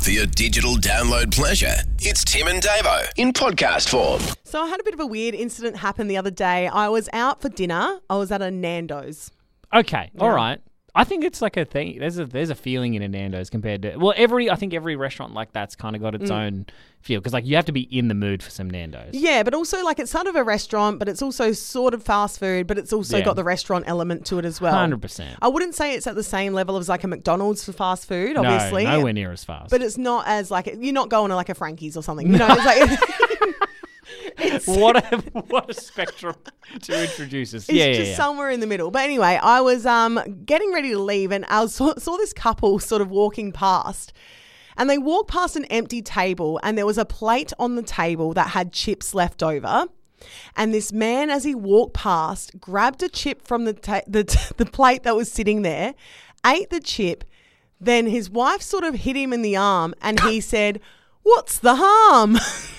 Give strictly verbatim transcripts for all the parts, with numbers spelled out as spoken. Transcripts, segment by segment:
For your digital download pleasure, it's Tim and Davo in podcast form. So I had a bit of a weird incident happen the other day. I was out for dinner. I was at a Nando's. Okay, Yeah. all right. I think it's like a thing. There's a there's a feeling in a Nando's compared to well, every I think every restaurant like that's kind of got its own feel because like you have to be in the mood for some Nando's. Yeah, but also like it's sort of a restaurant, but it's also sort of fast food, but it's also Yeah. got the restaurant element to it as well. one hundred percent. I wouldn't say it's at the same level as like a McDonald's for fast food, obviously. No, nowhere near as fast. But it's not as like you're not going to like a Frankie's or something. You know, it's like it's, what a what a spectrum to introduce us. It's yeah, just yeah, yeah. somewhere in the middle. But anyway, I was um, getting ready to leave and I saw, saw this couple sort of walking past and they walked past an empty table and there was a plate on the table that had chips left over. And this man, as he walked past, grabbed a chip from the, ta- the, t- the plate that was sitting there, ate the chip. Then his wife sort of hit him in the arm and he said, "What's the harm?"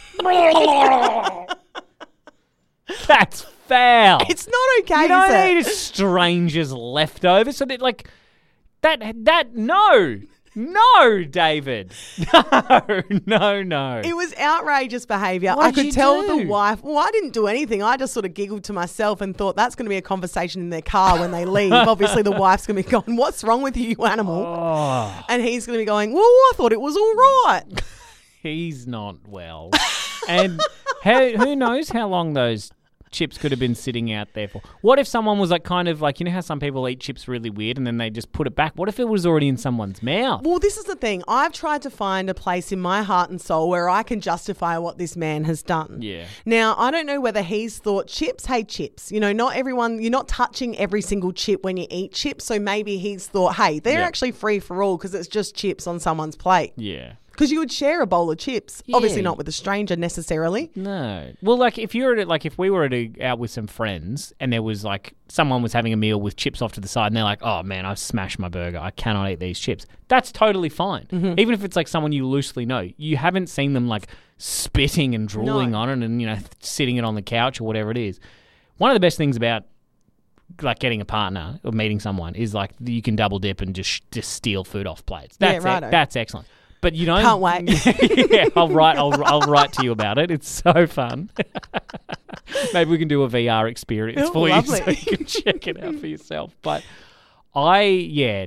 That's foul. It's not okay, you don't is it? eat a stranger's leftovers. So that like that that no. No, David. No, no, no. It was outrageous behaviour. What I did could you tell do? the wife, well, I didn't do anything. I just sort of giggled to myself and thought that's going to be a conversation in their car when they leave. Obviously, the wife's going to be going, "What's wrong with you, you animal?" Oh, And he's going to be going, "Well, I thought it was all right." he's not well. And how, who knows how long those chips could have been sitting out there for. What if someone was like kind of like, you know how some people eat chips really weird and then they just put it back? What if it was already in someone's mouth? Well, this is the thing. I've tried to find a place in my heart and soul where I can justify what this man has done. Yeah. Now, I don't know whether he's thought chips, hey, chips. You know, not everyone, you're not touching every single chip when you eat chips. So maybe he's thought, hey, they're Yeah. actually free for all because it's just chips on someone's plate. Yeah. Because you would share a bowl of chips. Obviously Yeah. not with a stranger necessarily. No. Well, like if you're at like if we were at a, out with some friends and there was like someone was having a meal with chips off to the side and they're like, "Oh man, I've smashed my burger. I cannot eat these chips." That's totally fine. Mm-hmm. Even if it's like someone you loosely know, you haven't seen them like spitting and drooling No. on it and you know sitting it on the couch or whatever it is. One of the best things about like getting a partner or meeting someone is like you can double dip and just just steal food off plates. Yeah, That's righto. e- that's excellent. But you don't. Can't wait. Yeah, I'll write. I'll, I'll write to you about it. It's so fun. Maybe we can do a V R experience Oh, for lovely. you, so you can check it out for yourself. But I, yeah,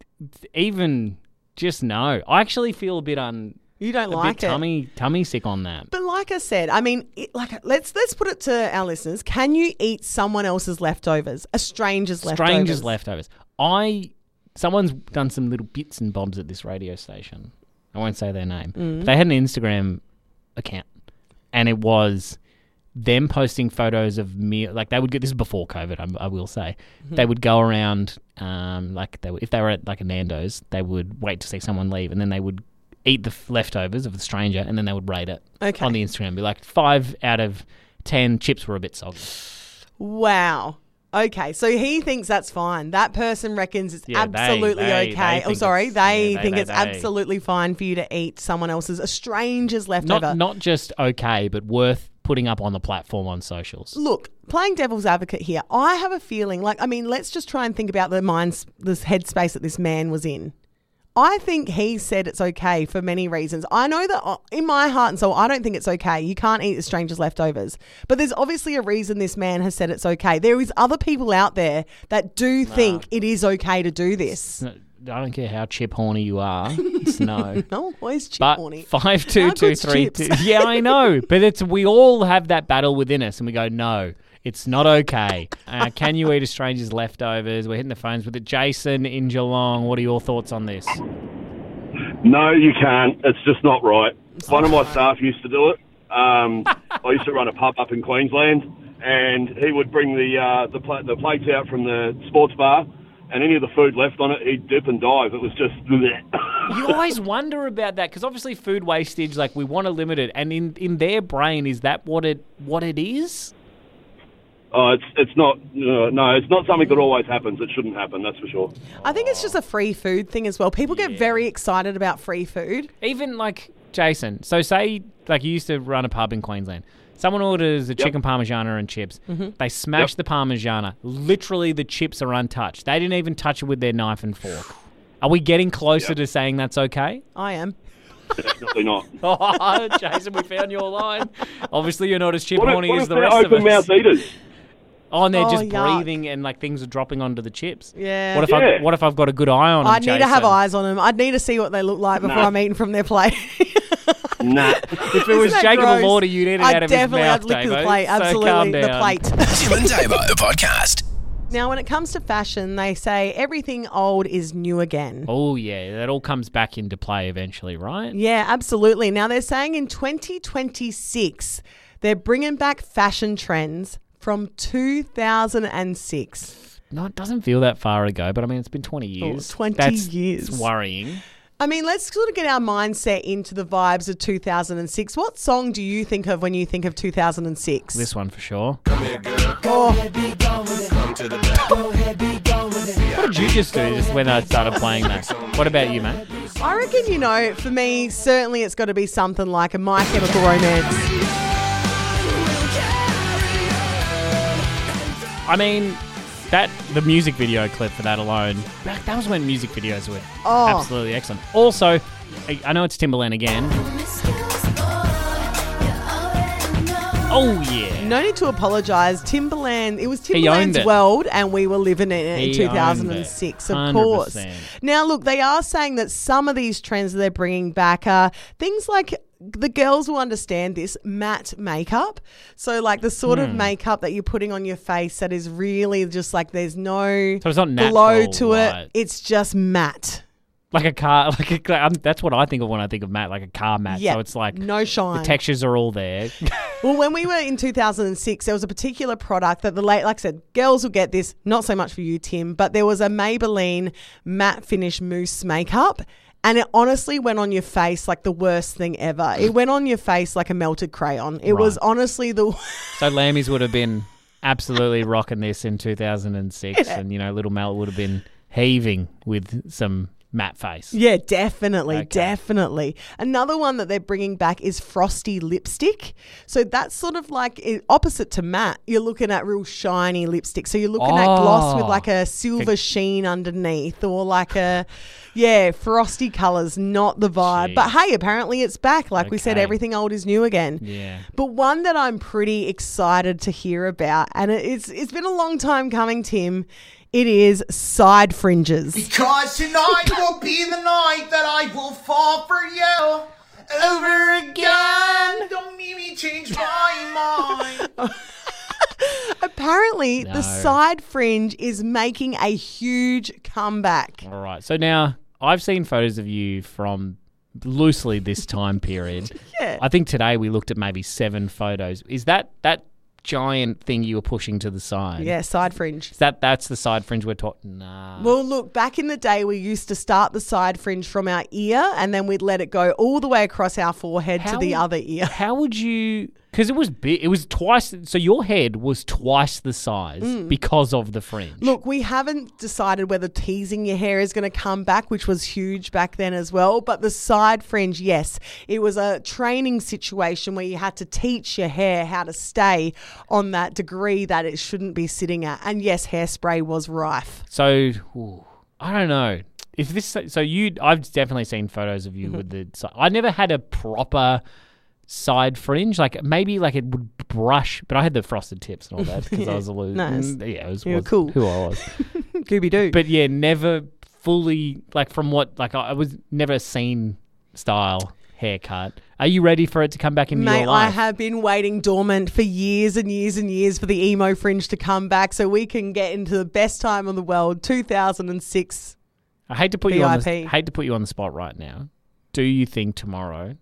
even just no. I actually feel a bit un, You don't a like bit it. tummy tummy sick on that. But like I said, I mean, it, like let's let's put it to our listeners. Can you eat someone else's leftovers? A stranger's leftovers? Strangers leftovers. I someone's done some little bits and bobs at this radio station. I won't say their name. Mm. But they had an Instagram account, and it was them posting photos of meal. Like they would get this is before COVID. I, I will say Mm-hmm. they would go around. Um, like they would, if they were at like a Nando's, they would wait to see someone leave, and then they would eat the f- leftovers of the stranger, and then they would rate it Okay. on the Instagram. Be like five out of ten chips were a bit soggy. Wow. Okay, so he thinks that's fine. That person reckons it's Yeah, they- absolutely they- okay. they oh, think sorry, it's- they yeah, they- think they- it's they- absolutely fine for you to eat someone else's, a stranger's leftover. Not not just okay, but worth putting up on the platform on socials. Look, playing devil's advocate here, I have a feeling like, I mean, let's just try and think about the minds, this headspace that this man was in. I think he said it's okay for many reasons. I know that uh, in my heart and soul, I don't think it's okay. You can't eat a stranger's leftovers. But there's obviously a reason this man has said it's okay. There is other people out there that do think it is okay to do this. No, I don't care how chip horny you are. It's no. No, always chip But horny. five two How two good's three chips? two. Yeah, I know. But it's we all have that battle within us, and we go, no, it's not okay. Uh, can you eat a stranger's leftovers? We're hitting the phones with it. Jason in Geelong, what are your thoughts on this? No, you can't. It's just not right. One of my staff used to do it. Um, I used to run a pub up in Queensland, and he would bring the uh, the, pla- the plates out from the sports bar, and any of the food left on it, he'd dip and dive. It was just... You always wonder about that because obviously food wastage, like we want to limit it, and in, in their brain, is that what it what it is? Oh, it's it's not. Uh, no, it's not something that always happens. It shouldn't happen. That's for sure. I think it's just a free food thing as well. People get Yeah. very excited about free food. Even like Jason, so say like you used to run a pub in Queensland. Someone orders a chicken parmigiana and chips. Mm-hmm. They smash Yep. the parmigiana. Literally, the chips are untouched. They didn't even touch it with their knife and fork. Are we getting closer Yep. to saying that's okay? I am. Definitely not. Oh, Jason, we found your line. Obviously, you're not as chip What if, horny what as if the they're rest of open us. mouth eaters? Oh, and they're Oh, just yuck. breathing and like things are dropping onto the chips. Yeah. What if Yeah. I what if I've got a good eye on them? I'd need to have Jason? eyes on them. I'd need to see what they look like before Nah. I'm eating from their plate. Nah. If it was Isn't that Jacob gross? Elordi, you'd eat it I'd out of his definitely mouth, I'd lick the Davo. plate. So calm Absolutely, the down. plate. Tim and Davo podcast. Now, when it comes to fashion, they say everything old is new again. Oh yeah, that all comes back into play eventually, right? Yeah, absolutely. Now, they're saying in twenty twenty-six, they're bringing back fashion trends from two thousand six. No, it doesn't feel that far ago, but I mean, it's been twenty years. twenty That's, years. It's worrying. I mean, let's sort of get our mindset into the vibes of two thousand six. What song do you think of when you think of two thousand six? This one for sure. Oh, What did you just do just when I started playing that? What about you, mate? I reckon, you know, for me, certainly it's got to be something like a My Chemical Romance. I mean, that the music video clip for that alone, that, that was when music videos were Oh. absolutely excellent. Also, I, I know it's Timbaland again. Oh, yeah. No need to apologise. Timberland, it was He owned Timberland's it. world and we were living in it He in owned two thousand six, it. of one hundred course. percent. Now, look, they are saying that some of these trends that they're bringing back are things like, the girls will understand this, matte makeup. So, like the sort Hmm. of makeup that you're putting on your face that is really just like there's no So it's not glow natural, to right. it. It's just matte. Like a car, like a, car- um, that's what I think of when I think of matte, like a car matte. Yeah, So it's like no shine. the textures are all there. Well, when we were in two thousand six, there was a particular product that the late, like I said, girls will get this, not so much for you, Tim, but there was a Maybelline matte finish mousse makeup. And it honestly went on your face like the worst thing ever. It went on your face like a melted crayon. It was Right. honestly the So Lammy's would have been absolutely rocking this in two thousand six, and you know, Little Mel would have been heaving with some matte face. Yeah, definitely, Okay. definitely. Another one that they're bringing back is frosty lipstick. So that's sort of like i- opposite to matte. You're looking at real shiny lipstick. So you're looking at gloss with Oh. like a silver sheen underneath, or like a, yeah, frosty colours, not the vibe. Jeez. But hey, apparently it's back. Like we said, Okay. everything old is new again. Yeah. But one that I'm pretty excited to hear about, and it- it's it's been a long time coming, Tim. It is side fringes. Because tonight will be the night that I will fall for you over again. Don't make me change my mind. Apparently, No. the side fringe is making a huge comeback. All right. So now I've seen photos of you from loosely this time period. Yeah. I think today we looked at maybe seven photos. Is that that giant thing you were pushing to the side? Yeah, side fringe. Is that that's the side fringe we're talking? Nah. Well, look, back in the day, we used to start the side fringe from our ear and then we'd let it go all the way across our forehead to How- the other ear. How would you? Because it was big. It was twice. So your head was twice the size because of the fringe. Mm. Look, we haven't decided whether teasing your hair is going to come back, which was huge back then as well. But the side fringe, yes, it was a training situation where you had to teach your hair how to stay on that degree that it shouldn't be sitting at. And yes, hairspray was rife. So ooh, I don't know if this. So you, I've definitely seen photos of you with the. si- I never had a proper side fringe. Like maybe like it would brush, but I had the frosted tips and all that because I was a loser. Nice. Yeah, it was, You were was cool. who I was. Gooby doo. But yeah, never fully like from what like I, I was never a scene style haircut. Are you ready for it to come back into Mate, your life? I have been waiting dormant for years and years and years for the emo fringe to come back so we can get into the best time in the world, two thousand six. I hate to put you on the, V I P. hate to put you on the spot right now. Do you think tomorrow,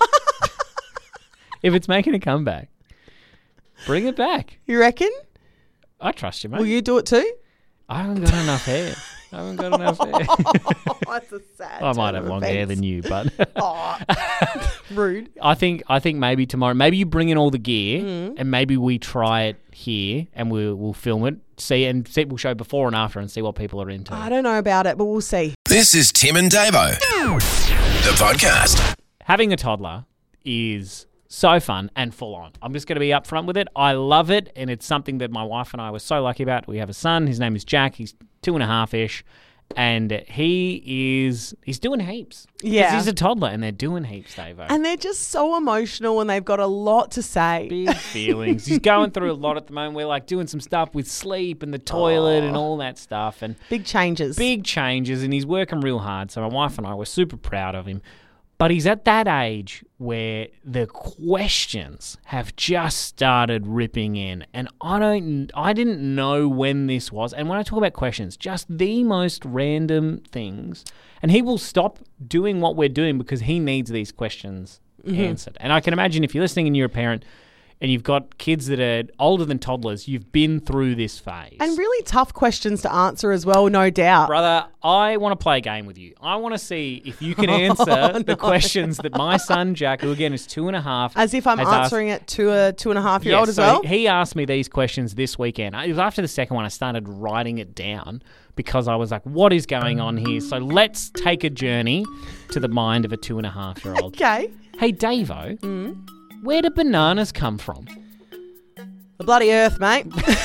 if it's making a comeback, bring it back? You reckon? I trust you, mate. Will you do it too? I haven't got enough hair. I haven't got enough hair. Oh, that's a sad I might turn have of longer hair events. than you, but Rude. I think I think maybe tomorrow, maybe you bring in all the gear, Mm. and maybe we try it here, and we'll we'll film it, see, and see, we'll show before and after, and see what people are into. I don't know about it, but we'll see. This is Tim and Davo, the podcast. Having a toddler is so fun and full on. I'm just going to be upfront with it. I love it, and it's something that my wife and I were so lucky about. We have a son. His name is Jack. He's two and a half ish, And he is he's doing heaps. 'Cause Yeah. he's a toddler and they're doing heaps, Davo. And they're just so emotional and they've got a lot to say. Big feelings. He's going through a lot at the moment. We're like doing some stuff with sleep and the toilet and all that stuff. And Big changes. big changes, and he's working real hard. So my wife and I were super proud of him. But he's at that age where the questions have just started ripping in, and I don't, I didn't know when this was. And when I talk about questions, just the most random things, and he will stop doing what we're doing because he needs these questions Mm-hmm. answered. And I can imagine if you're listening and you're a parent, and you've got kids that are older than toddlers, you've been through this phase. And really tough questions to answer as well, no doubt. Brother, I want to play a game with you. I want to see if you can answer Oh, the questions that my son Jack, who again is two and a half, As if I'm has asked- answering it to a two and a half year Yeah, old as so well. he asked me these questions this weekend. It was after the second one I started writing it down because I was like, what is going on here? So let's take a journey to the mind of a two and a half year old. Okay. Hey, Davo, Mm. where do bananas come from? The bloody earth, mate.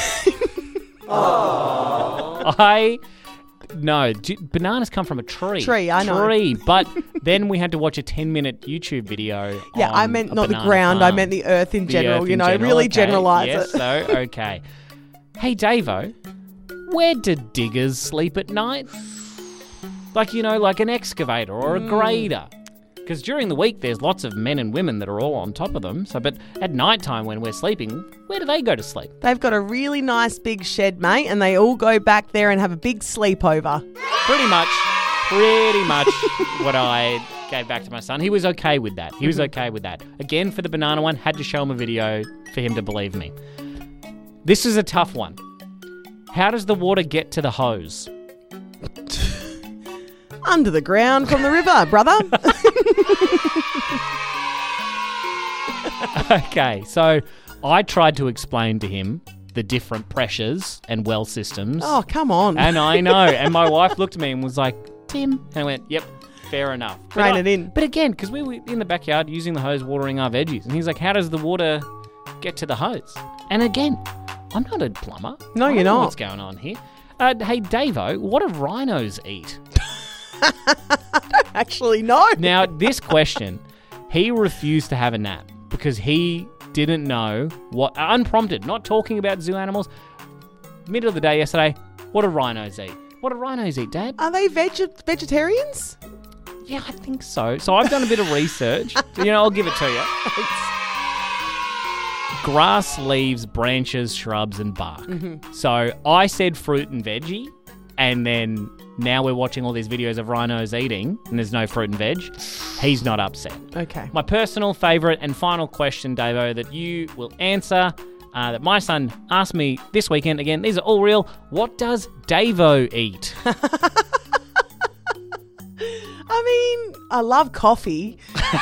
I no d- bananas come from a tree. Tree, I know. Tree, but then we had to watch a ten-minute YouTube video. Yeah, on I meant a not the banana ground. I farm. meant the earth in The general. earth you in know, general, really okay. generalize yes, it. So okay. Hey, Davo, where do diggers sleep at night? Like you know, like an excavator or a Mm. grader. Because during the week, there's lots of men and women that are all on top of them. So, but at night time when we're sleeping, where do they go to sleep? They've got a really nice big shed, mate, and they all go back there and have a big sleepover. Pretty much, pretty much what I gave back to my son. He was okay with that. He was okay with that. Again, for the banana one, had to show him a video for him to believe me. This is a tough one. How does the water get to the hose? Under the ground from the river, brother. Okay, so I tried to explain to him the different pressures and well systems. Oh, come on. And I know. And my wife looked at me and was like, Tim. And I went, yep, fair enough. But Rein I- it in. But again, because we were in the backyard using the hose, watering our veggies. And he's like, how does the water get to the hose? And again, I'm not a plumber. No, I don't you're know not. What's going on here? Uh, hey, Davo, what do rhinos eat? Actually, no. Now, this question, he refused to have a nap because he didn't know what, unprompted, not talking about zoo animals. Middle of the day yesterday, what do rhinos eat? What do rhinos eat, Dad? Are they veg- vegetarians? Yeah, I think so. So I've done a bit of research. You know, I'll give it to you. Grass, leaves, branches, shrubs, and bark. So I said fruit and veggie, and then now we're watching all these videos of rhinos eating, and there's no fruit and veg. He's not upset. Okay. My personal favourite and final question, Davo, that you will answer, uh, that my son asked me this weekend. Again, these are all real. What does Davo eat? I mean, I love coffee.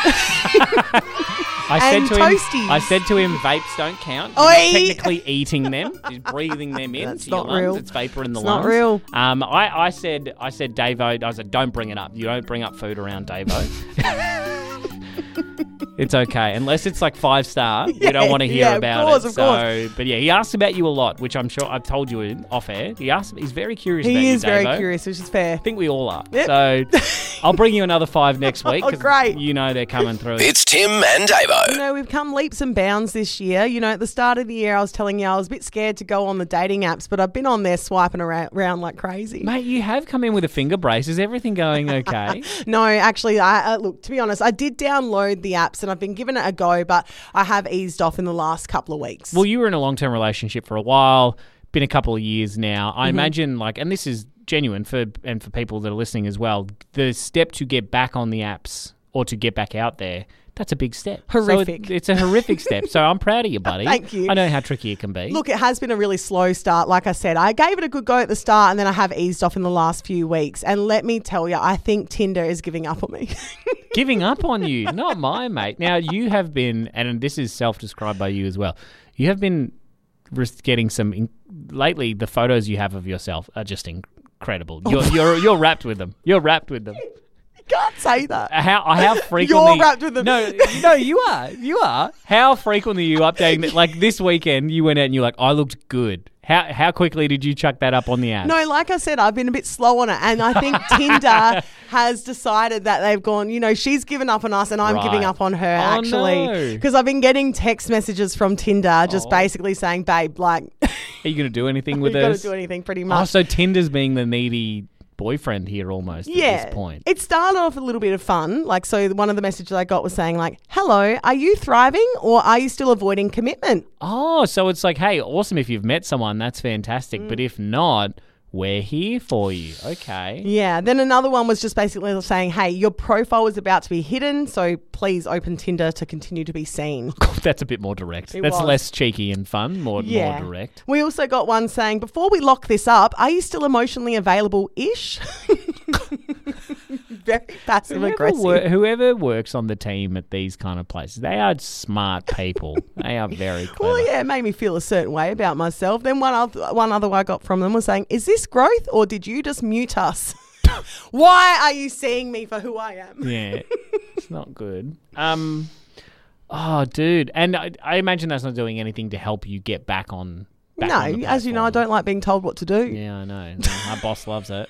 I said And to him, toasties. I said to him, vapes don't count. You're Oi. not technically eating them. You're breathing them in That's to your not lungs. real. It's vapor in the It's not lungs. real. Um, I, I said, I said, Davo. I said, don't bring it up. You don't bring up food around Davo. It's okay, unless it's like five star. we don't want to hear yeah, of about course, it. of so, course. but yeah, he asked about you a lot, which I'm sure I've told you in off air. He asked. He's very curious. about He you, is very Davo. curious, which is fair. I think we all are. Yep. So I'll bring you another five next week. Oh, 'cause great. You know they're coming through. It's Tim and You Davo. know, we've come leaps and bounds this year. You know, at the start of the year, I was telling you I was a bit scared to go on the dating apps, but I've been on there swiping around, around like crazy. Mate, you have come in with a finger brace. Is everything going okay? No, actually, I uh, look, to be honest, I did download the apps and I've been giving it a go, but I have eased off in the last couple of weeks. Well, you were in a long-term relationship for a while, been a couple of years now. I imagine, like, and this is genuine for and for people that are listening as well, the step to get back on the apps or to get back out there, that's a big step. So Horrific. it- it's a horrific step. So I'm proud of you, buddy. Thank you. I know how tricky it can be. Look, it has been a really slow start. Like I said, I gave it a good go at the start and then I have eased off in the last few weeks. And let me tell you, I think Tinder is giving up on me. Giving up on you, not my mate. Now, you have been, and this is self-described by you as well, you have been ris- getting some, in, lately the photos you have of yourself are just incredible. You're, you're, you're wrapped with them. You're wrapped with them. Can't say that. How how frequently? You're wrapped with them. No, no, you are. You are. How frequently are you updating that? Like this weekend, you went out and you're like, I looked good. How how quickly did you chuck that up on the app? No, like I said, I've been a bit slow on it. And I think Tinder has decided that they've gone, you know, she's given up on us and I'm Right. giving up on her, Oh, actually. no. Because I've been getting text messages from Tinder just Oh. basically saying, babe, like, Are you going to do anything with you've got to this? do anything pretty Oh, much. so Tinder's being the needy boyfriend here almost yeah. at this point. It started off a little bit of fun. Like, so one of the messages I got was saying, like, hello, are you thriving or are you still avoiding commitment? Oh, so it's like, hey, awesome if you've met someone, that's fantastic. But if not, we're here for you. Okay. Yeah. Then another one was just basically saying, hey, your profile is about to be hidden, so please open Tinder to continue to be seen. That's a bit more direct. It That's was. less cheeky and fun, more, Yeah. more direct. We also got one saying, before we lock this up, are you still emotionally available-ish? Very passive Whoever, aggressive. wor- whoever works on the team at these kind of places, they are smart people. They are very clever. Well, yeah, it made me feel a certain way about myself. Then one other, one other I got from them was saying, is this growth or did you just mute us? Why are you seeing me for who I am? Yeah, it's not good. Um, oh, dude, and I, I imagine that's not doing anything to help you get back on. Back No, on the as you know, I platform. don't like being told what to do. Yeah, I know. My boss loves it.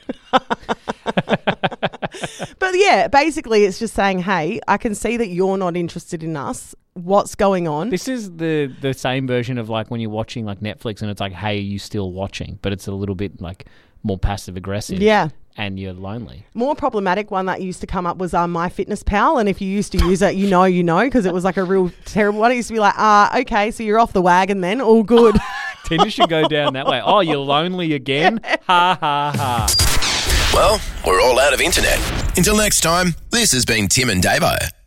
But yeah, basically it's just saying, hey, I can see that you're not interested in us. What's going on? This is the the same version of like when you're watching like Netflix and it's like, hey, are you still watching? But it's a little bit like more passive aggressive. Yeah. And you're lonely. More problematic one that used to come up was um, MyFitnessPal. And if you used to use it, you know, you know, because it was like a real terrible one. It used to be like, ah, okay, so you're off the wagon then. All good. Tinder should go down that way. Oh, you're lonely again? Ha, ha, ha. Well, we're all out of internet. Until next time, this has been Tim and Davo.